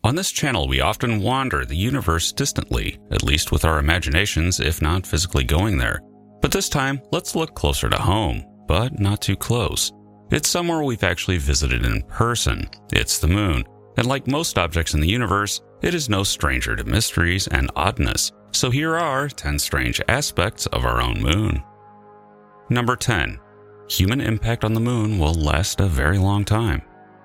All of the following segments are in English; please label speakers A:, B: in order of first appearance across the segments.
A: On this channel, we often wander the universe distantly, at least with our imaginations, if not physically going there. But this time, let's look closer to home, but not too close. It's somewhere we've actually visited in person. It's the moon. And like most objects in the universe, it is no stranger to mysteries and oddness. So here are 10 strange aspects of our own moon. Number 10. Human impact on the moon will last a very long time.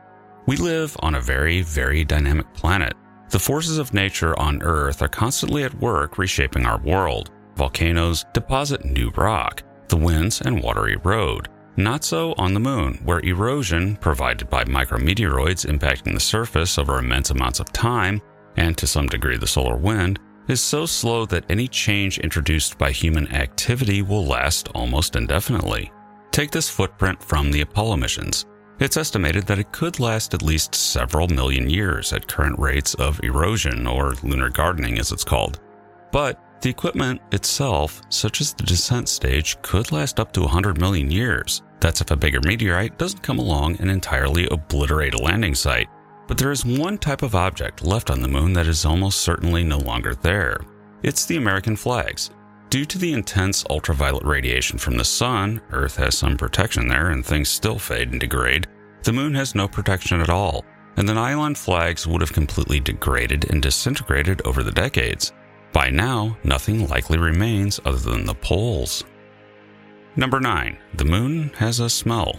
A: We live on a very, very dynamic planet. The forces of nature on Earth are constantly at work reshaping our world. Volcanoes deposit new rock. The winds and water erode. Not so on the moon, where erosion, provided by micrometeoroids impacting the surface over immense amounts of time, and to some degree the solar wind, is so slow that any change introduced by human activity will last almost indefinitely. Take this footprint from the Apollo missions. It's estimated that it could last at least several million years at current rates of erosion, or lunar gardening as it's called. But the equipment itself, such as the descent stage, could last up to 100 million years. That's if a bigger meteorite doesn't come along and entirely obliterate a landing site. But there is one type of object left on the moon that is almost certainly no longer there. It's the American flags. Due to the intense ultraviolet radiation from the sun, Earth has some protection there and things still fade and degrade. The moon has no protection at all, and the nylon flags would have completely degraded and disintegrated over the decades. By now, nothing likely remains other than the poles. Number 9. The moon has a smell.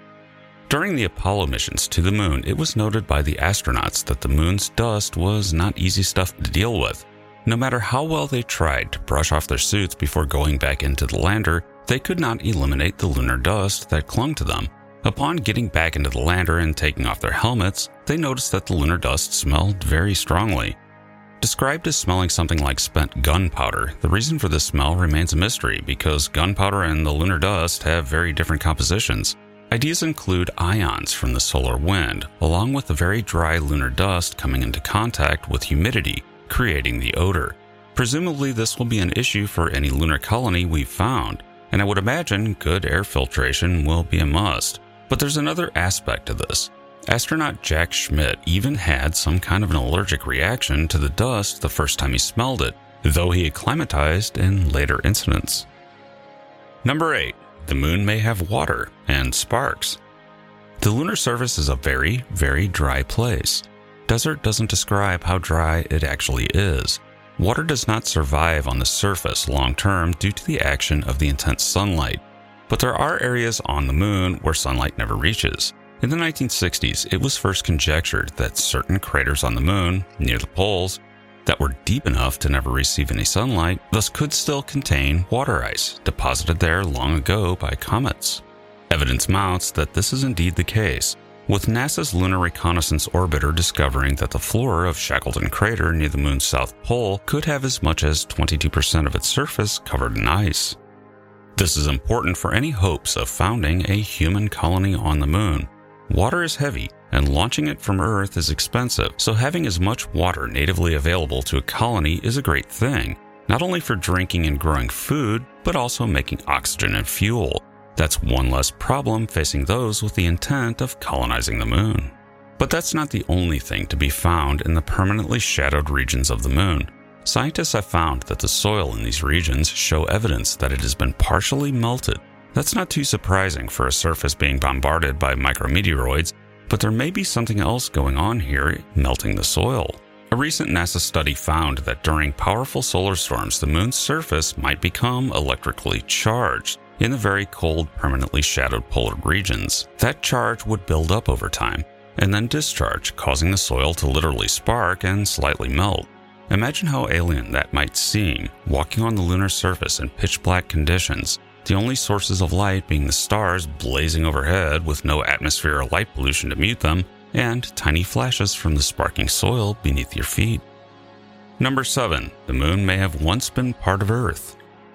A: During the Apollo missions to the moon, it was noted by the astronauts that the moon's dust was not easy stuff to deal with. No matter how well they tried to brush off their suits before going back into the lander, they could not eliminate the lunar dust that clung to them. Upon getting back into the lander and taking off their helmets, they noticed that the lunar dust smelled very strongly. Described as smelling something like spent gunpowder, the reason for this smell remains a mystery because gunpowder and the lunar dust have very different compositions. Ideas include ions from the solar wind, along with the very dry lunar dust coming into contact with humidity, creating the odor. Presumably this will be an issue for any lunar colony we've found, and I would imagine good air filtration will be a must. But there's another aspect to this. Astronaut Jack Schmitt even had some kind of an allergic reaction to the dust the first time he smelled it, though he acclimatized in later incidents. Number 8. The moon may have water and sparks. The lunar surface is a very, very dry place. Desert doesn't describe how dry it actually is. Water does not survive on the surface long term due to the action of the intense sunlight. But there are areas on the moon where sunlight never reaches. In the 1960s, it was first conjectured that certain craters on the moon, near the poles, that were deep enough to never receive any sunlight, thus could still contain water ice, deposited there long ago by comets. Evidence mounts that this is indeed the case, with NASA's Lunar Reconnaissance Orbiter discovering that the floor of Shackleton Crater near the moon's south pole could have as much as 22% of its surface covered in ice. This is important for any hopes of founding a human colony on the moon. Water is heavy, and launching it from Earth is expensive, so having as much water natively available to a colony is a great thing, not only for drinking and growing food, but also making oxygen and fuel. That's one less problem facing those with the intent of colonizing the moon. But that's not the only thing to be found in the permanently shadowed regions of the moon. Scientists have found that the soil in these regions show evidence that it has been partially melted. That's not too surprising for a surface being bombarded by micrometeoroids, but there may be something else going on here melting the soil. A recent NASA study found that during powerful solar storms, the moon's surface might become electrically charged in the very cold, permanently shadowed polar regions. That charge would build up over time and then discharge, causing the soil to literally spark and slightly melt. Imagine how alien that might seem, walking on the lunar surface in pitch-black conditions, the only sources of light being the stars blazing overhead with no atmosphere or light pollution to mute them, and tiny flashes from the sparking soil beneath your feet. Number 7. The moon may have once been part of Earth.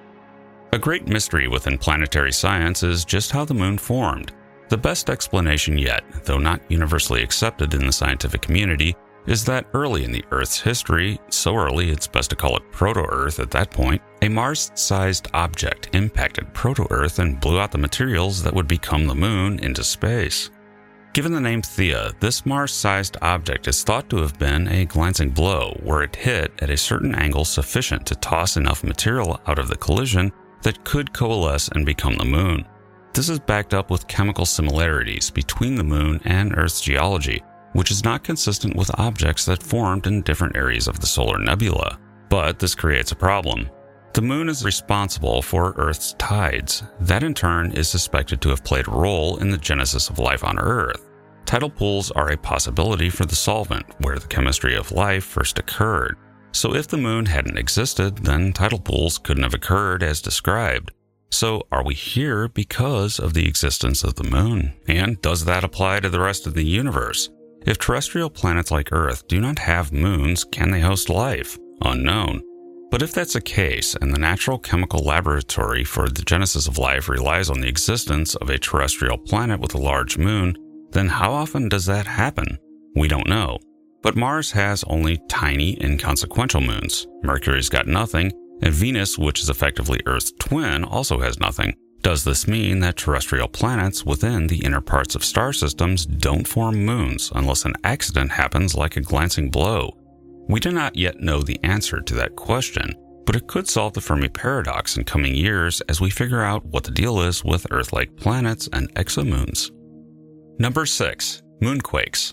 A: A great mystery within planetary science is just how the moon formed. The best explanation yet, though not universally accepted in the scientific community, is that early in the Earth's history, so early it's best to call it Proto-Earth at that point, a Mars-sized object impacted Proto-Earth and blew out the materials that would become the moon into space. Given the name Theia, this Mars-sized object is thought to have been a glancing blow where it hit at a certain angle sufficient to toss enough material out of the collision that could coalesce and become the Moon. This is backed up with chemical similarities between the Moon and Earth's geology, which is not consistent with objects that formed in different areas of the solar nebula. But this creates a problem. The Moon is responsible for Earth's tides. That in turn is suspected to have played a role in the genesis of life on Earth. Tidal pools are a possibility for the solvent where the chemistry of life first occurred. So if the Moon hadn't existed, then tidal pools couldn't have occurred as described. So are we here because of the existence of the Moon? And does that apply to the rest of the universe? If terrestrial planets like Earth do not have moons, can they host life? Unknown. But if that's the case, and the natural chemical laboratory for the genesis of life relies on the existence of a terrestrial planet with a large moon, then how often does that happen? We don't know. But Mars has only tiny, inconsequential moons. Mercury's got nothing, and Venus, which is effectively Earth's twin, also has nothing. Does this mean that terrestrial planets within the inner parts of star systems don't form moons unless an accident happens like a glancing blow? We do not yet know the answer to that question, but it could solve the Fermi paradox in coming years as we figure out what the deal is with Earth-like planets and exomoons. Number 6. Moonquakes.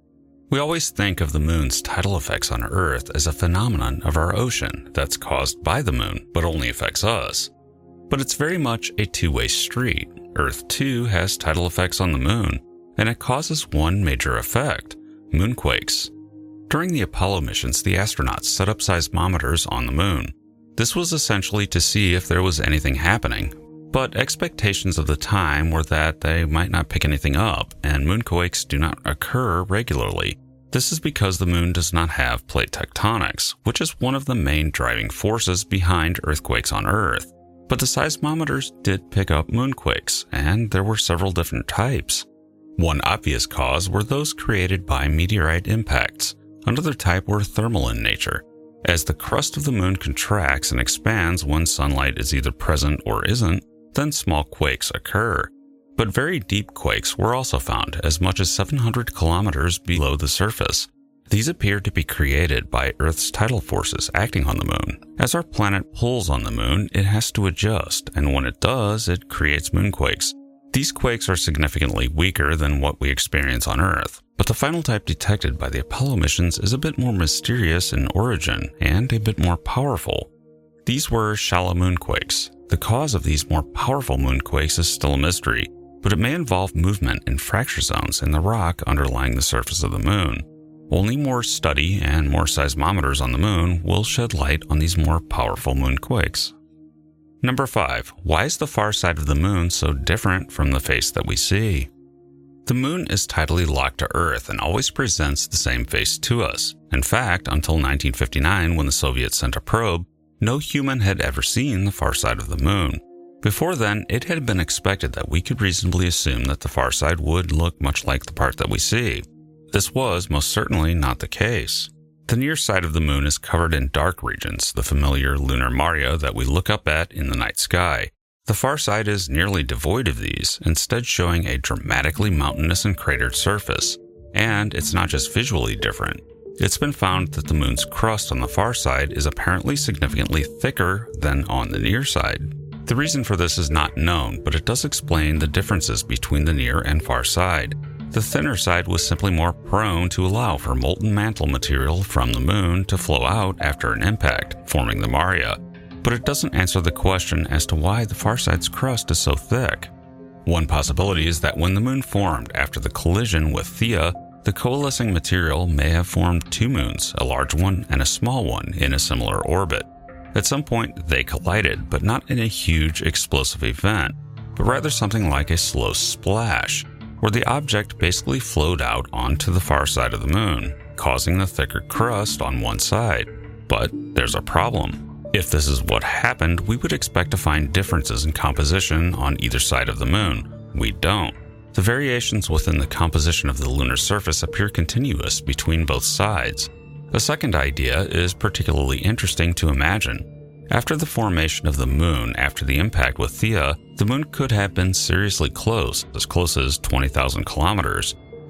A: We always think of the moon's tidal effects on Earth as a phenomenon of our ocean that's caused by the moon, but only affects us. But it's very much a two-way street. Earth too has tidal effects on the moon, and it causes one major effect: moonquakes. During the Apollo missions, the astronauts set up seismometers on the moon. This was essentially to see if there was anything happening, but expectations of the time were that they might not pick anything up, and moonquakes do not occur regularly. This is because the moon does not have plate tectonics, which is one of the main driving forces behind earthquakes on Earth. But the seismometers did pick up moonquakes, and there were several different types. One obvious cause were those created by meteorite impacts. Another type were thermal in nature. As the crust of the moon contracts and expands when sunlight is either present or isn't, then small quakes occur. But very deep quakes were also found, as much as 700 kilometers below the surface. These appear to be created by Earth's tidal forces acting on the moon. As our planet pulls on the moon, it has to adjust, and when it does, it creates moonquakes. These quakes are significantly weaker than what we experience on Earth, but the final type detected by the Apollo missions is a bit more mysterious in origin and a bit more powerful. These were shallow moonquakes. The cause of these more powerful moonquakes is still a mystery, but it may involve movement in fracture zones in the rock underlying the surface of the moon. Only more study and more seismometers on the moon will shed light on these more powerful moonquakes. Number 5. Why is the far side of the moon so different from the face that we see? The moon is tidally locked to Earth and always presents the same face to us. In fact, until 1959, when the Soviets sent a probe, no human had ever seen the far side of the moon. Before then, it had been expected that we could reasonably assume that the far side would look much like the part that we see. This was most certainly not the case. The near side of the moon is covered in dark regions, the familiar lunar maria that we look up at in the night sky. The far side is nearly devoid of these, instead showing a dramatically mountainous and cratered surface. And it's not just visually different. It's been found that the moon's crust on the far side is apparently significantly thicker than on the near side. The reason for this is not known, but it does explain the differences between the near and far side. The thinner side was simply more prone to allow for molten mantle material from the moon to flow out after an impact, forming the maria. But it doesn't answer the question as to why the far side's crust is so thick. One possibility is that when the moon formed after the collision with Theia, the coalescing material may have formed two moons, a large one and a small one, in a similar orbit. At some point, they collided, but not in a huge explosive event, but rather something like a slow splash, where the object basically flowed out onto the far side of the moon, causing the thicker crust on one side. But there's a problem. If this is what happened, we would expect to find differences in composition on either side of the moon. We don't. The variations within the composition of the lunar surface appear continuous between both sides. A second idea is particularly interesting to imagine. After the formation of the moon after the impact with Theia, the moon could have been seriously close as 20,000 kilometers,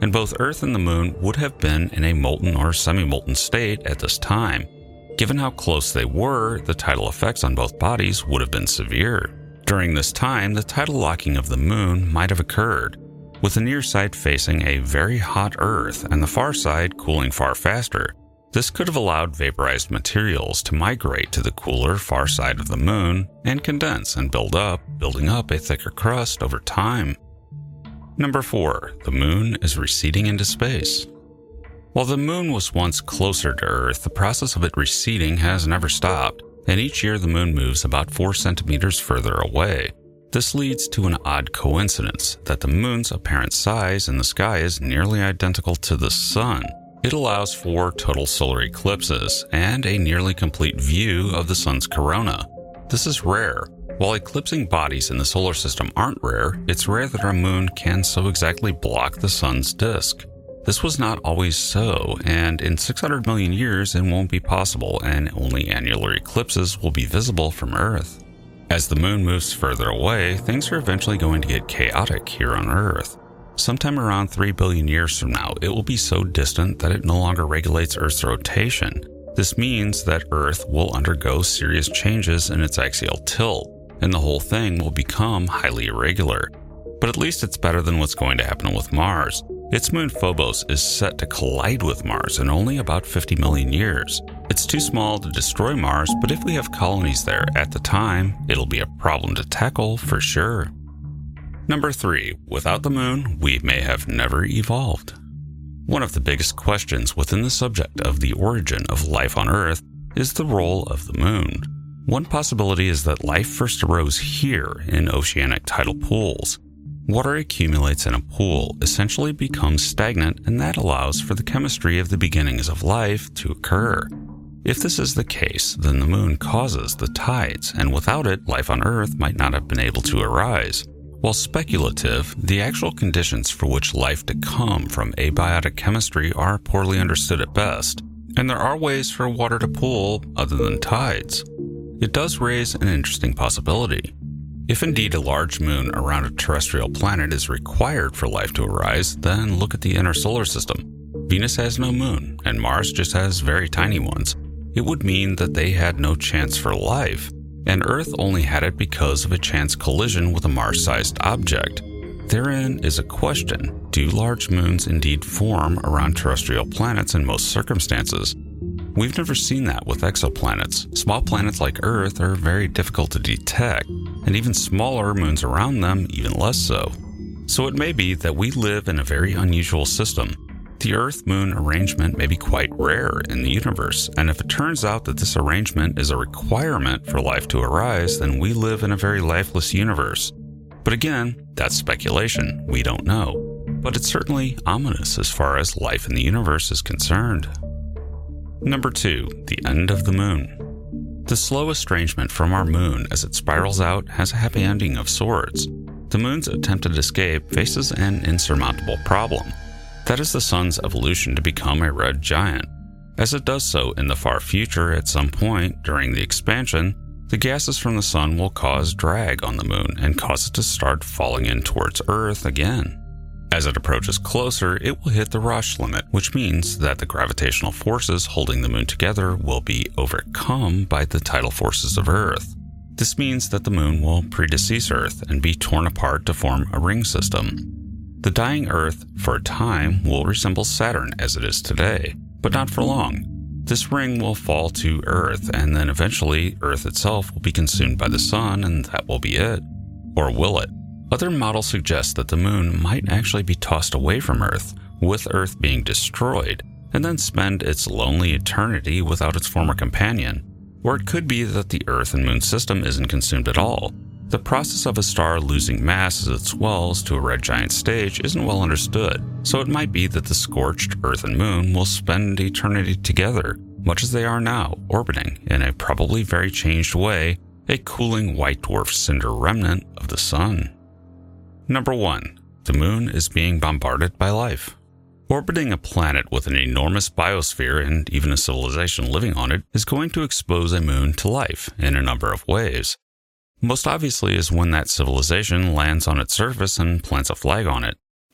A: and both Earth and the Moon would have been in a molten or semi-molten state at this time. Given how close they were, the tidal effects on both bodies would have been severe. During this time, the tidal locking of the Moon might have occurred, with the near side facing a very hot Earth and the far side cooling far faster. This could have allowed vaporized materials to migrate to the cooler far side of the Moon and condense and building up a thicker crust over time. Number 4. The Moon is receding into space. While the Moon was once closer to Earth, the process of it receding has never stopped, and each year the Moon moves about 4 centimeters further away. This leads to an odd coincidence that the Moon's apparent size in the sky is nearly identical to the Sun. It allows for total solar eclipses and a nearly complete view of the Sun's corona. This is rare. While eclipsing bodies in the solar system aren't rare, it's rare that our Moon can so exactly block the Sun's disk. This was not always so, and in 600 million years it won't be possible, and only annular eclipses will be visible from Earth. As the Moon moves further away, things are eventually going to get chaotic here on Earth. Sometime around 3 billion years from now, it will be so distant that it no longer regulates Earth's rotation. This means that Earth will undergo serious changes in its axial tilt, and the whole thing will become highly irregular. But at least it's better than what's going to happen with Mars. Its moon Phobos is set to collide with Mars in only about 50 million years. It's too small to destroy Mars, but if we have colonies there at the time, it'll be a problem to tackle for sure. Number 3. Without the Moon, we may have never evolved. One of the biggest questions within the subject of the origin of life on Earth is the role of the Moon. One possibility is that life first arose here in oceanic tidal pools. Water accumulates in a pool, essentially becomes stagnant, and that allows for the chemistry of the beginnings of life to occur. If this is the case, then the Moon causes the tides, and without it, life on Earth might not have been able to arise. While speculative, the actual conditions for which life to come from abiotic chemistry are poorly understood at best, and there are ways for water to pool other than tides. It does raise an interesting possibility. If indeed a large moon around a terrestrial planet is required for life to arise, then look at the inner solar system. Venus has no moon, and Mars just has very tiny ones. It would mean that they had no chance for life, and Earth only had it because of a chance collision with a Mars-sized object. Therein is a question: do large moons indeed form around terrestrial planets in most circumstances? We've never seen that with exoplanets. Small planets like Earth are very difficult to detect, and even smaller moons around them even less so. So it may be that we live in a very unusual system. The Earth-Moon arrangement may be quite rare in the universe, and if it turns out that this arrangement is a requirement for life to arise, then we live in a very lifeless universe. But again, that's speculation. We don't know. But it's certainly ominous as far as life in the universe is concerned. Number 2. The end of the Moon. The slow estrangement from our Moon as it spirals out has a happy ending of sorts. The Moon's attempted escape faces an insurmountable problem. That is the Sun's evolution to become a red giant. As it does so in the far future at some point during the expansion, the gases from the Sun will cause drag on the Moon and cause it to start falling in towards Earth again. As it approaches closer, it will hit the Roche limit, which means that the gravitational forces holding the Moon together will be overcome by the tidal forces of Earth. This means that the Moon will predecease Earth and be torn apart to form a ring system. The dying Earth, for a time, will resemble Saturn as it is today, but not for long. This ring will fall to Earth, and then eventually Earth itself will be consumed by the Sun, and that will be it. Or will it? Other models suggest that the Moon might actually be tossed away from Earth, with Earth being destroyed, and then spend its lonely eternity without its former companion. Or it could be that the Earth and Moon system isn't consumed at all. The process of a star losing mass as it swells to a red giant stage isn't well understood, so it might be that the scorched Earth and Moon will spend eternity together, much as they are now, orbiting, in a probably very changed way, a cooling white dwarf cinder remnant of the Sun. Number 1. The Moon is being bombarded by life. Orbiting a planet with an enormous biosphere and even a civilization living on it is going to expose a moon to life in a number of ways. Most obviously is when that civilization lands on its surface and plants a flag on it.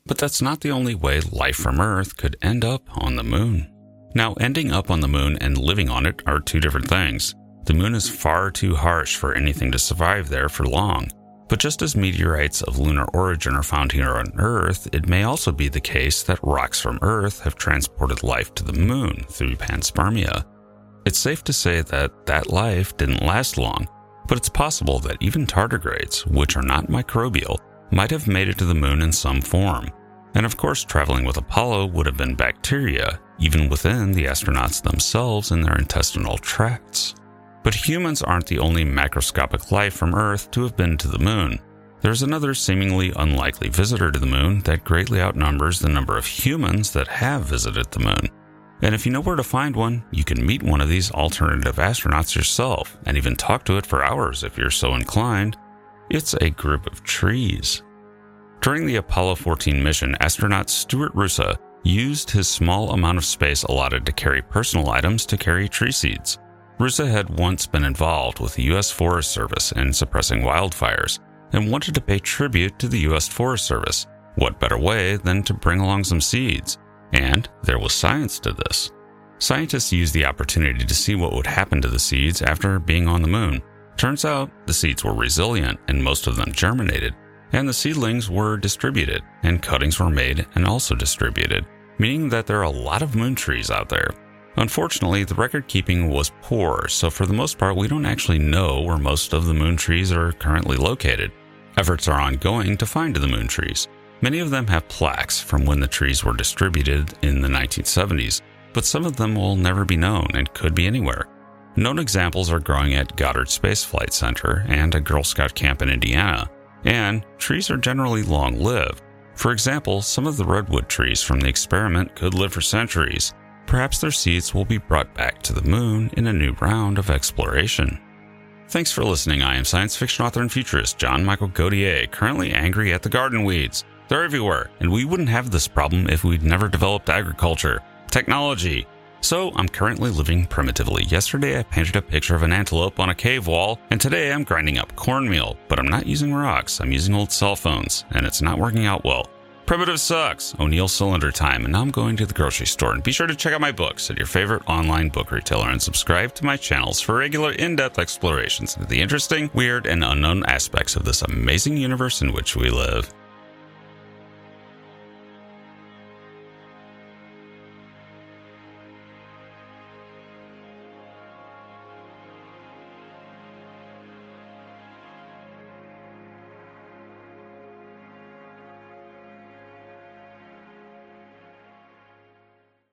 A: But that's not the only way life from Earth could end up on the moon. Now, ending up on the moon and living on it are two different things. The moon is far too harsh for anything to survive there for long. But just as meteorites of lunar origin are found here on Earth, it may also be the case that rocks from Earth have transported life to the moon through panspermia. It's safe to say that that life didn't last long, but it's possible that even tardigrades, which are not microbial, might have made it to the moon in some form. And of course, traveling with Apollo would have been bacteria, even within the astronauts themselves in their intestinal tracts. But humans aren't the only macroscopic life from Earth to have been to the moon. There's another seemingly unlikely visitor to the moon that greatly outnumbers the number of humans that have visited the moon. And if you know where to find one, you can meet one of these alternative astronauts yourself and even talk to it for hours if you're so inclined. It's a group of trees. During the Apollo 14 mission, astronaut Stuart Roosa used his small amount of space allotted to carry personal items to carry tree seeds. Roosa had once been involved with the U.S. Forest Service in suppressing wildfires and wanted to pay tribute to the U.S. Forest Service. What better way than to bring along some seeds? And there was science to this. Scientists used the opportunity to see what would happen to the seeds after being on the moon. Turns out the seeds were resilient and most of them germinated, and the seedlings were distributed, and cuttings were made and also distributed, meaning that there are a lot of moon trees out there. Unfortunately, the record keeping was poor, so for the most part, we don't actually know where most of the moon trees are currently located. Efforts are ongoing to find the moon trees. Many of them have plaques from when the trees were distributed in the 1970s, but some of them will never be known and could be anywhere. Known examples are growing at Goddard Space Flight Center and a Girl Scout camp in Indiana. And trees are generally long-lived. For example, some of the redwood trees from the experiment could live for centuries. Perhaps their seeds will be brought back to the moon in a new round of exploration. Thanks for listening. I am science fiction author and futurist John Michael Godier, currently angry at the garden weeds. They're everywhere, and we wouldn't have this problem if we'd never developed agriculture, technology. So I'm currently living primitively. Yesterday I painted a picture of an antelope on a cave wall, and today I'm grinding up cornmeal, but I'm not using rocks, I'm using old cell phones, and it's not working out well. Primitive sucks. O'Neill cylinder time, and now I'm going to the grocery store. And be sure to check out my books at your favorite online book retailer and subscribe to my channels for regular in-depth explorations into the interesting, weird, and unknown aspects of this amazing universe in which we live.